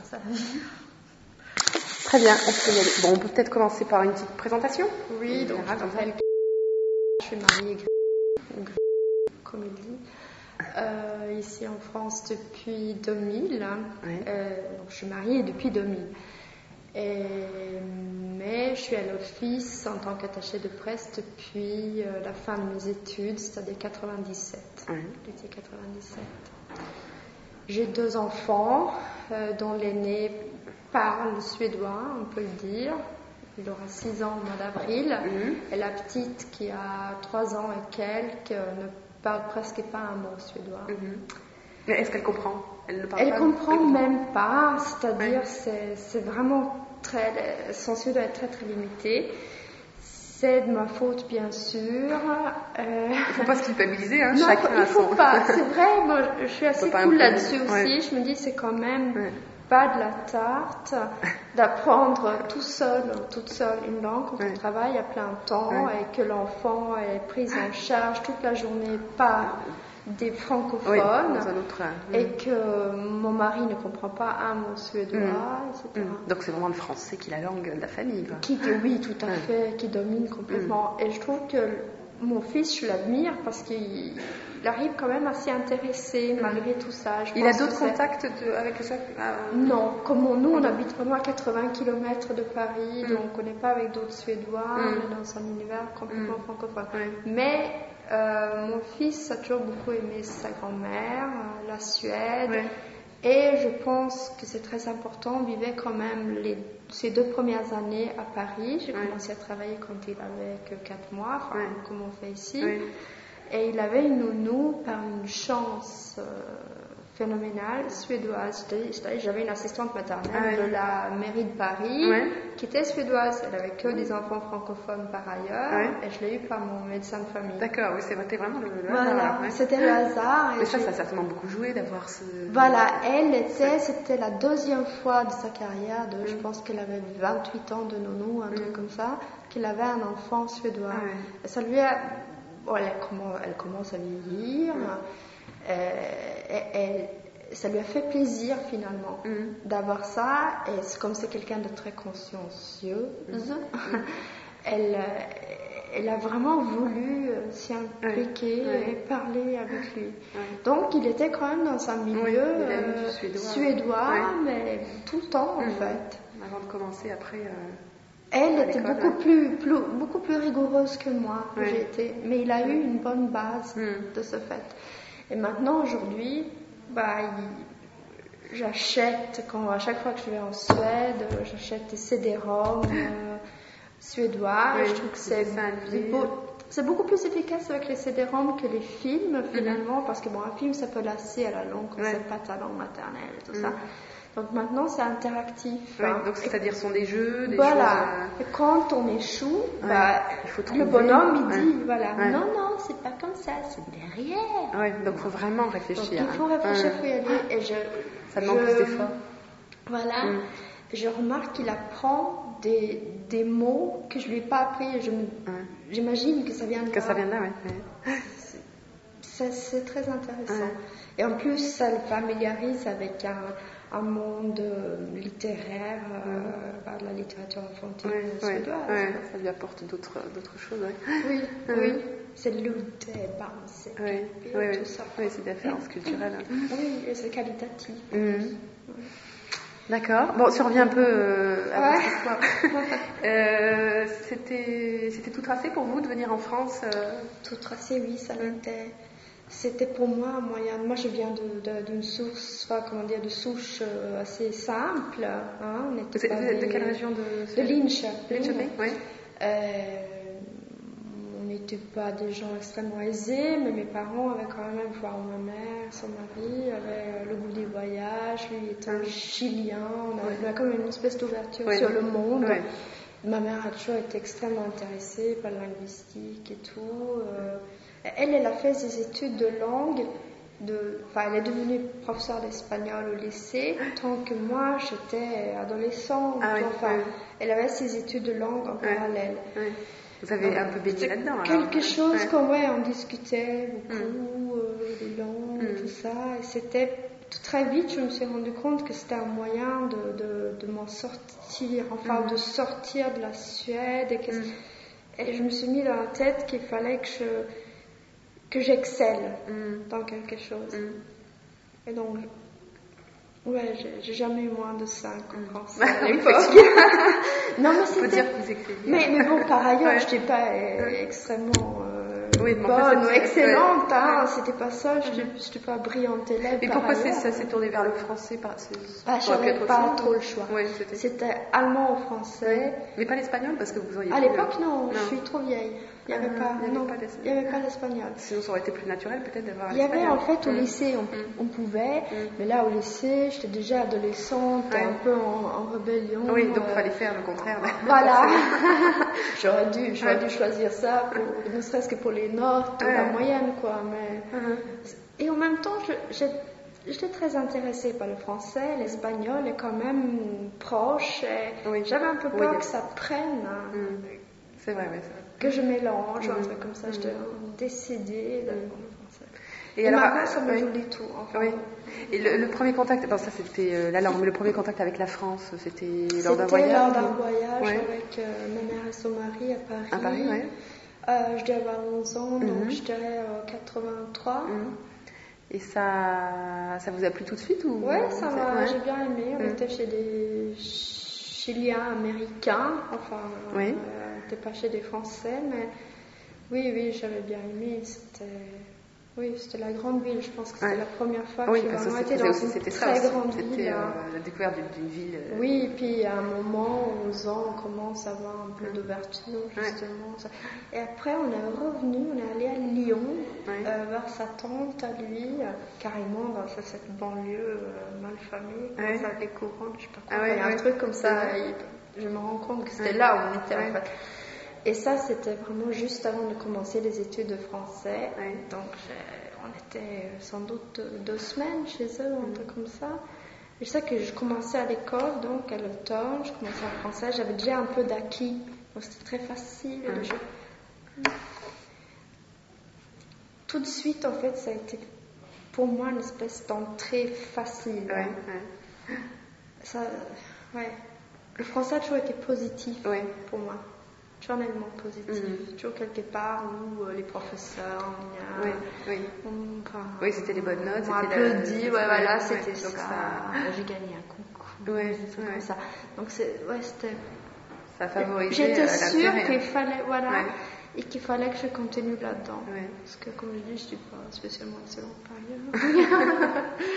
ça va venir. Très bien, on peut y aller. Bon, on peut peut-être commencer par une petite présentation. Oui, donc je m'appelle je suis mariée comme il dit, ici en France depuis 2000. Oui. Donc je suis mariée depuis 2000. Mais je suis à l'office en tant qu'attachée de presse depuis la fin de mes études, c'est-à-dire 97. L'été 97. J'ai 2 enfants, dont l'aîné parle suédois, on peut le dire. Il aura 6 ans au mois d'avril. Et la petite, qui a 3 ans et quelques, ne parle presque pas un mot suédois. Mais est-ce qu'elle comprend? Elle ne parle Elle pas? comprend même pas, c'est-à-dire c'est vraiment son suédois est très très limité. C'est de ma faute, bien sûr. Il ne faut pas se culpabiliser, hein, non, chacun il a faut son... pas. C'est vrai, moi, je suis assez cool là-dessus aussi. Ouais. Je me dis, c'est quand même pas de la tarte d'apprendre toute seule une langue quand on travaille à plein temps et que l'enfant est pris en charge toute la journée par des francophones et que mon mari ne comprend pas un mot suédois, etc. Donc c'est vraiment le français qui est la langue de la famille. Oui, tout à fait, qui domine complètement. Et je trouve que mon fils, je l'admire parce qu'il arrive quand même à s'y intéresser malgré tout ça. Il a d'autres contacts avec ça? Non, comme nous, on habite vraiment à 80 km de Paris, donc on n'est pas avec d'autres Suédois, on est dans un univers complètement francophone. Mais mon fils a toujours beaucoup aimé sa grand-mère, la Suède, et je pense que c'est très important. On vivait quand même ces 2 premières années à Paris. J'ai commencé à travailler quand il avait que 4 mois, comme on fait ici. Et il avait une nounou par une chance phénoménale, suédoise. J'avais une assistante maternelle de la mairie de Paris qui était suédoise. Elle avait que des enfants francophones par ailleurs. Et je l'ai eu par mon médecin de famille. D'accord, oui, c'était vraiment le hasard. C'était le hasard. Mais ça a certainement beaucoup joué d'avoir ce... Voilà, c'était la 2e fois de sa carrière, je pense qu'elle avait 28 ans de nounou, un truc comme ça, qu'elle avait un enfant suédois. Et ça lui a... elle commence à vieillir, ça lui a fait plaisir finalement d'avoir ça, et comme c'est quelqu'un de très consciencieuse, elle a vraiment voulu s'y impliquer et parler avec lui. Donc il était quand même dans un milieu suédois, mais tout le temps en fait. Avant de commencer après... Elle était beaucoup plus rigoureuse que moi, que j'ai été, mais il a eu une bonne base de ce fait. Et maintenant, aujourd'hui, j'achète, à chaque fois que je vais en Suède, j'achète des CD-ROM suédois. Je trouve que c'est beaucoup plus efficace avec les CD-ROM que les films, finalement, parce que un film, ça peut lasser à la longue quand c'est pas ta langue maternelle et tout ça. Donc maintenant, c'est interactif. Donc c'est-à-dire sont des jeux, des choses... Et quand on échoue, il faut le bonhomme, il dit, non, c'est pas comme ça, c'est derrière. Donc il faut vraiment réfléchir. Donc, il faut réfléchir, il faut y aller. Et ça demande plus d'efforts. Voilà. Je remarque qu'il apprend des mots que je lui ai pas appris. Et j'imagine que ça vient de là. Que ça vient de là, C'est très intéressant. Et en plus, ça le familiarise avec un monde littéraire, de la littérature enfantine suédoise. Ça lui apporte d'autres choses. Oui. C'est l'outé, c'est tout ça. Oui, c'est des références culturelles. Oui, et c'est qualitatif. D'accord. Bon, si on revient un peu à votre histoire. C'était tout tracé pour vous de venir en France Tout tracé, oui, ça l'était. C'était pour moi un moyen. Moi, je viens d'une source, de souche assez simple. Vous êtes de quelle région de Linköping. Oui. On n'était pas des gens extrêmement aisés, mais mes parents avaient quand même, ma mère, son mari, avaient le goût des voyages. Lui était chilien. On avait comme une espèce d'ouverture sur le monde. Ma mère a toujours été extrêmement intéressée par la linguistique et tout. Elle a fait ses études de langue, elle est devenue professeure d'espagnol au lycée, tant que moi j'étais adolescente. Elle avait ses études de langue en parallèle. Vous avez un peu baigné là-dedans. Quelque chose qu'on on discutait beaucoup des langues, tout ça. Et c'était très vite, je me suis rendu compte que c'était un moyen de m'en sortir, enfin de sortir de la Suède. Et je me suis mis dans la tête qu'il fallait que j'excelle dans quelque chose. Et donc, ouais, j'ai jamais eu moins de 5 en français à l'époque. Non, mais c'était... Faut dire que vous écriviez. Mais bon, par ailleurs, je n'étais pas extrêmement bonne ou excellente. C'était pas ça, je n'étais pas brillante élève. Et pourquoi ça s'est tourné vers le français je n'avais pas trop le choix. Ouais, c'était allemand ou français. Mais pas l'espagnol parce que vous auriez à l'époque, non, je suis trop vieille. Il n'y avait pas l'espagnol. Sinon, ça aurait été plus naturel peut-être d'avoir l'espagnol. Il y avait en fait au lycée, on pouvait, mais là au lycée, j'étais déjà adolescente, un peu en rébellion. Oui, donc il fallait faire le contraire. Voilà. J'aurais dû choisir ça, ne serait-ce que pour les notes, la moyenne, quoi. Mais... Et en même temps, j'étais très intéressée par le français, l'espagnol est quand même proche. Et j'avais un peu peur que ça prenne. C'est vrai, oui. Que je mélange, un truc comme ça. J'étais décidée d'aller dans le français. Et alors, maintenant, ça me joue tout. Enfin. Oui. Et le premier contact, ça c'était la langue, mais le premier contact avec la France, c'était lors d'un voyage. C'était lors d'un voyage avec ma mère et son mari à Paris. À Paris, oui. Je devais avoir 11 ans, donc je dirais 83. Et ça vous a plu tout de suite ou... Oui, j'ai bien aimé. On était chez des Chiliens américains, enfin, on n'était pas chez des Français, mais oui, j'avais bien aimé. C'était la grande ville. Je pense que c'était la première fois que j'ai vraiment été dans une très grande ville. C'était la découverte d'une ville. Oui, et puis à un moment, 11 ans, on commence à avoir un peu d'ouverture, justement. Et après, on est revenu, on est allé à Lyon, vers sa tante à lui, carrément dans cette banlieue malfamée, ça, les couronnes, je sais pas quoi. Il y a un truc comme ça, je me rends compte que c'était là où on était en fait. Et ça, c'était vraiment juste avant de commencer les études de français. Donc, on était sans doute 2 semaines chez eux, un peu comme ça. Et je sais que je commençais à l'école, donc à l'automne, je commençais en français. J'avais déjà un peu d'acquis, donc c'était très facile. Tout de suite, en fait, ça a été pour moi une espèce d'entrée facile. Le français a toujours été positif pour moi. Journellement positif, toujours quelque part où les professeurs c'était les bonnes notes, on m'a applaudi, c'était ça. J'ai gagné un concours, comme ça. Donc c'était. Ça favorisait. J'étais sûre qu'il fallait, et qu'il fallait que je continue là-dedans, parce que comme je dis, je suis pas spécialement excellente par ailleurs.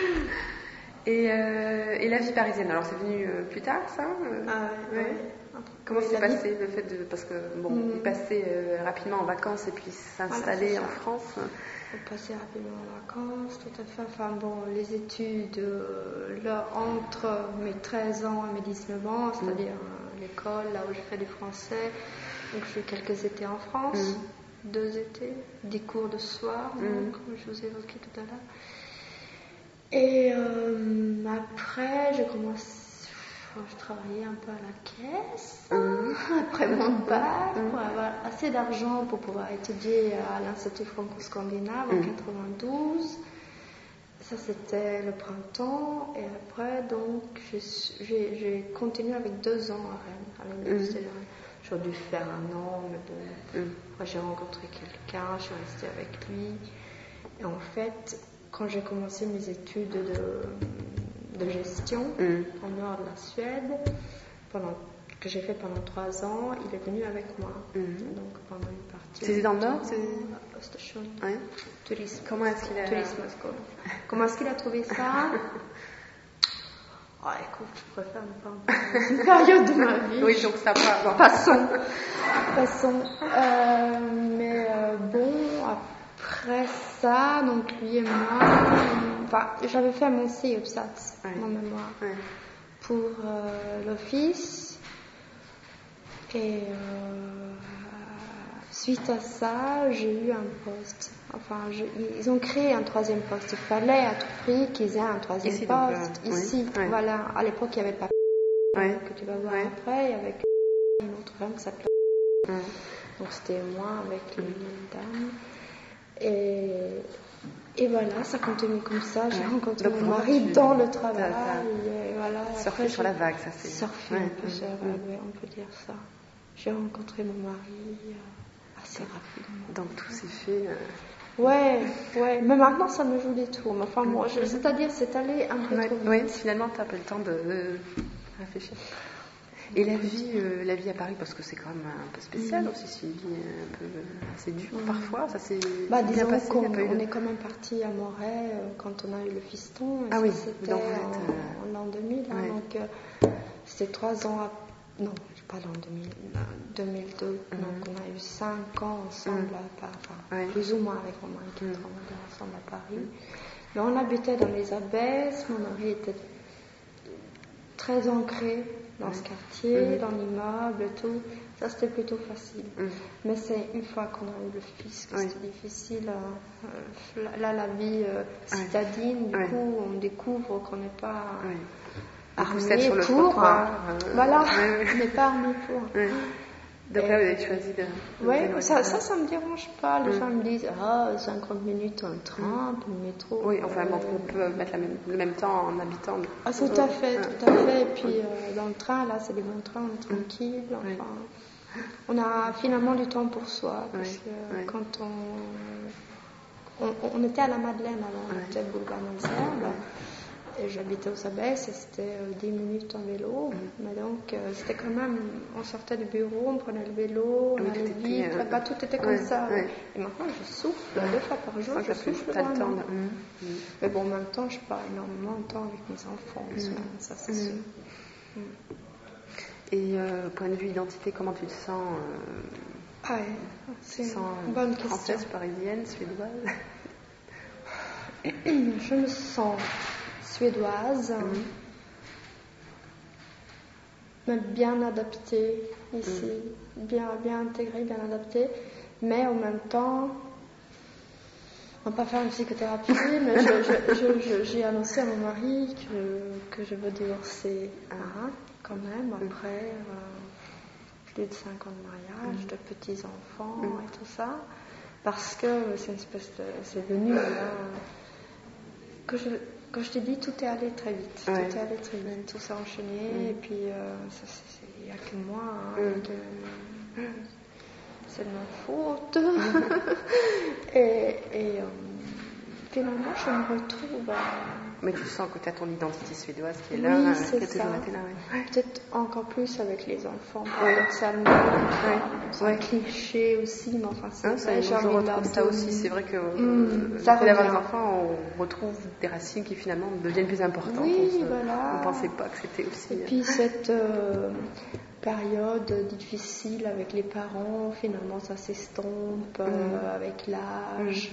Et la vie parisienne, alors c'est venu plus tard ça Comment s'est passé le fait de... Parce que, il passait rapidement en vacances et puis s'installer en France. On passait rapidement en vacances, tout à fait. Enfin les études, là, entre mes 13 ans et mes 19 ans, c'est-à-dire l'école, là où je fais du français. Donc je fais quelques étés en France, 2 étés, des cours de soir, comme je vous ai évoqué tout à l'heure. Et après, je travaillais un peu à la caisse après mon bac pour avoir assez d'argent pour pouvoir étudier à l'Institut franco-scandinave en 92. Ça, c'était le printemps. Et après, donc, j'ai continué avec 2 ans à Rennes, à l'université de Rennes. J'aurais dû faire 1 an, mais bon. Après, j'ai rencontré quelqu'un, je suis restée avec lui. Et en fait, quand j'ai commencé mes études de gestion au nord de la Suède, que j'ai fait pendant 3 ans, il est venu avec moi. Donc pendant une partie. C'était dans le nord, Östersund. Tourisme. Comment est-ce qu'il a... Comment est-ce qu'il a trouvé ça? Écoute, je préfère ne pas en parler. C'est une période de ma vie. Oui, donc ça va. Passons. Mais après ça, donc lui et moi, j'avais fait mon CEPSAT, mon mémoire, pour l'office. Et suite à ça, j'ai eu un poste. Ils ont créé un 3e poste. Il fallait à tout prix qu'ils aient un 3e poste ici. Voilà. À l'époque, il n'y avait pas que tu vas voir après, avec une autre femme qui s'appelait. Donc c'était moi avec une dame. Et Et voilà, ça continue comme ça. J'ai rencontré mon mari dans le travail. Voilà. Surfer sur la vague, ça c'est. Surfer un peu sur la vague, on peut dire ça. J'ai rencontré mon mari assez rapidement. Donc tout s'est fait. Ouais. Mais maintenant, ça me joue des tours. Enfin, moi, c'est-à-dire, c'est allé un peu trop vite. Oui, finalement, tu n'as pas le temps de réfléchir. Et la vie à Paris, parce que c'est quand même un peu spécial aussi, c'est une vie un peu assez dure parfois. Ça s'est bien passé. On est quand même parti à Moret quand on a eu le fiston. Et oui, c'était en l'an 2000. Donc, c'était 3 ans après. Non, pas l'an 2000, 2002. Donc, on a eu 5 ans ensemble, plus ou moins avec mon mari, 4 ans ensemble à Paris. Mais on habitait dans les Abbesses. Mon mari était très ancré dans ce quartier, dans l'immeuble et tout. Ça, c'était plutôt facile. Mais c'est une fois qu'on a eu le fils que c'était difficile. Là, la vie citadine, du coup, on découvre qu'on n'est pas armé pour. Voilà, on n'est pas armé pour. Donc là, vous avez choisi de... Oui, ça me dérange pas. Les gens me disent 50 minutes en train, puis le métro. Oui, enfin, on peut mettre le même temps en habitant. Tout à fait. Et puis, dans le train, là, c'est des bons trains, on est tranquille. Enfin, on a finalement du temps pour soi. Parce que quand on était à la Madeleine avant, on était boulevard Malesherbes. Et j'habitais aux Abbesses et c'était 10 minutes en vélo. Mais donc, c'était quand même, on sortait du bureau, on prenait le vélo, on allait vite. Tout était comme ça. Et maintenant, je souffle 2 fois par jour. Je souffle vraiment. Mais bon, en même temps, je passe énormément de temps avec mes enfants en semaine, ça c'est sûr. Et point de vue identité, comment tu te sens c'est une bonne question. Française, parisienne, suédoise? Je me sens suédoise, mais bien adaptée ici, bien intégrée, bien adaptée, mais en même temps, on va pas faire une psychothérapie, mais j'ai annoncé à mon mari que je veux divorcer quand même, après plus de 5 ans de mariage, de petits-enfants et tout ça, parce que c'est une espèce de... c'est venu quand je t'ai dit, tout est allé très vite. Tout est allé très vite, tout s'est enchaîné. Et puis, il n'y a que moi. C'est de ma faute. et finalement, je me retrouve. Mais tu sens que tu as ton identité suédoise qui est là. Oui, c'est ça. Peut-être encore plus avec les enfants, paradoxalement. C'est un cliché aussi, mais enfin, c'est vrai. Je retrouve ça aussi. C'est vrai que après d'avoir des enfants, on retrouve des racines qui finalement deviennent plus importantes. Oui, voilà. On ne pensait pas que c'était aussi... Et puis cette période difficile avec les parents, finalement, ça s'estompe avec l'âge.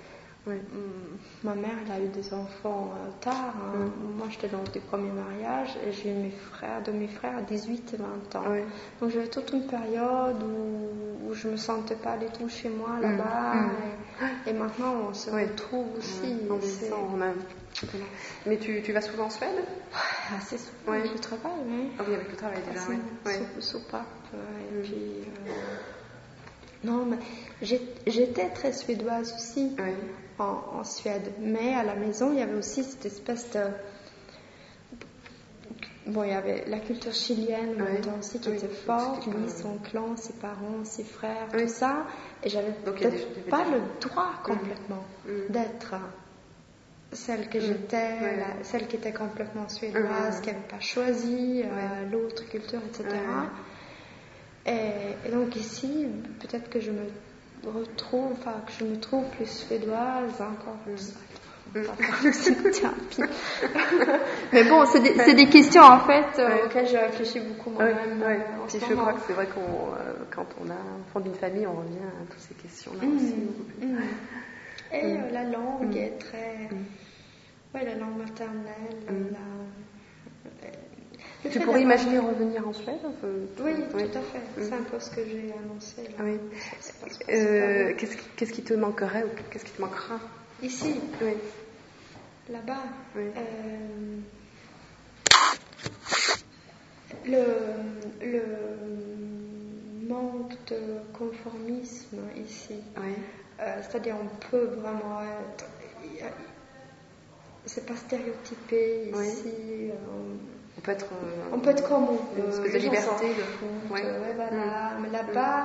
Ma mère, elle a eu des enfants tard. Moi, j'étais dans des premiers mariages et j'ai eu mes frères à 18 et 20 ans. Donc, j'avais toute une période où je me sentais pas du tout chez moi là-bas. Et maintenant, on se retrouve aussi. Mais tu vas souvent en Suède? Assez souvent, avec le travail, oui. Ah oui, avec le travail déjà, Soupape. Et puis... Non, mais j'étais très suédoise aussi en Suède. Mais à la maison, il y avait aussi cette espèce de... Bon, il y avait la culture chilienne en même temps aussi qui était forte. Lui, son clan, ses parents, ses frères, tout ça. Et j'avais peut-être pas le droit complètement d'être celle que j'étais, celle qui était complètement suédoise, qui n'avait pas choisi l'autre culture, etc. Et donc ici, peut-être que je me retrouve, que je me trouve plus suédoise encore. Mais bon, c'est des questions en fait auxquelles je réfléchis beaucoup moi-même. Je crois que c'est vrai quand on a un fond d'une famille, on revient à toutes ces questions-là aussi. Et la langue est très... la langue maternelle, Tu pourrais imaginer revenir en Suède? Oui, tout à fait. C'est un peu ce que j'ai annoncé. Là. Qu'est-ce qui te manquerait ou qu'est-ce qui te manquera? Ici? Là-bas? Le manque de conformisme ici. C'est-à-dire on peut vraiment être c'est pas stéréotypé ici. On peut être comme on veut. Une espèce de liberté de fond. Voilà. Mais là-bas,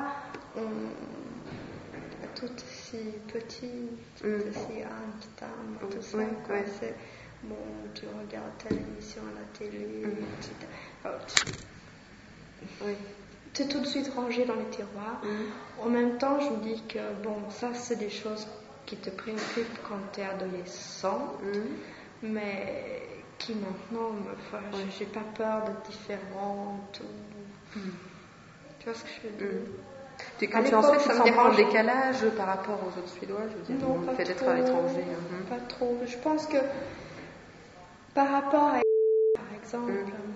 tout aussi petit, tout aussi qui t'aime, tout ça. C'est, bon, tu regardes telle émission à la télé, etc. Tu es tout de suite rangé dans les tiroirs. En même temps, je me dis que ça c'est des choses qui te préoccupent quand tu es adolescent, mais qui maintenant, j'ai pas peur d'être différente. Tu vois ce que je veux dire? Quand tu en Suède, ça me dérange en décalage par rapport aux autres Suédois, je veux dire, non, le fait d'être à l'étranger. Pas trop. Je pense que par rapport à par exemple,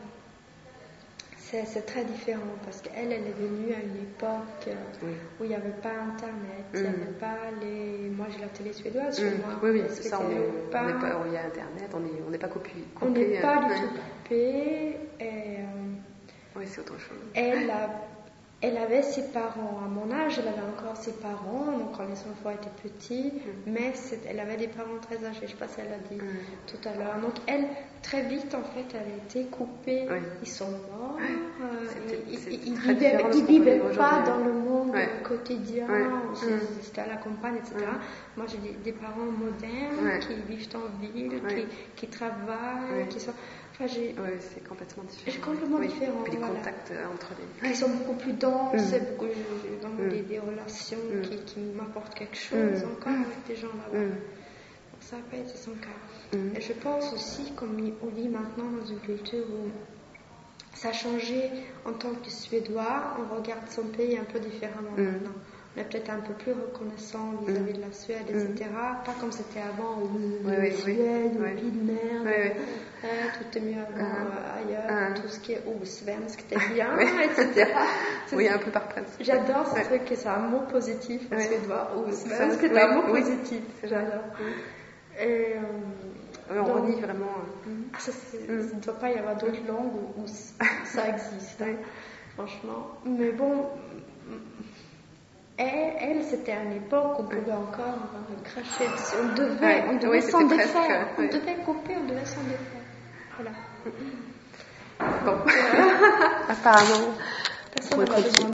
c'est très différent parce qu'elle est venue à une époque où il n'y avait pas Internet, il n'y avait pas les... Moi j'ai la télé suédoise chez moi. Oui, c'est ça, il y a Internet, on n'est pas coupé. On n'est pas du tout coupé. Oui, c'est autre chose. Elle avait ses parents, à mon âge, elle avait encore ses parents, donc quand les enfants étaient petits, mais elle avait des parents très âgés, je ne sais pas si elle l'a dit tout à l'heure. Donc elle, très vite, en fait, elle a été coupée, ils sont morts, ils ne vivaient pas dans le monde quotidien, c'était à la campagne, etc. Moi, j'ai des parents modernes qui vivent en ville, qui travaillent, qui sont... c'est complètement différent. C'est complètement différent. Et les contacts entre les... Ils sont beaucoup plus denses, j'ai vraiment des relations qui m'apportent quelque chose encore avec des gens là-bas. Donc ça n'a pas été son cas. Et je pense aussi qu'on vit maintenant dans une culture où ça a changé en tant que Suédois, on regarde son pays un peu différemment maintenant. On est peut-être un peu plus reconnaissant vis-à-vis de la Suède, etc. Pas comme c'était avant, où la Suède, une pays de merde, tout est mieux ailleurs, tout ce qui est svensk, c'était bien, etc. Oui, un peu par principe. J'adore ce truc, que c'est un mot positif en suédois, svensk, c'est un mot positif, j'adore. Et, on renie vraiment. Il ne doit pas y avoir d'autres langues où ça existe, franchement. Mais bon... Elle, c'était à une époque où on pouvait encore cracher dessus. On devait s'en défaire. On devait couper, on devait s'en défaire. Voilà. Bon. Apparemment, personne n'avait besoin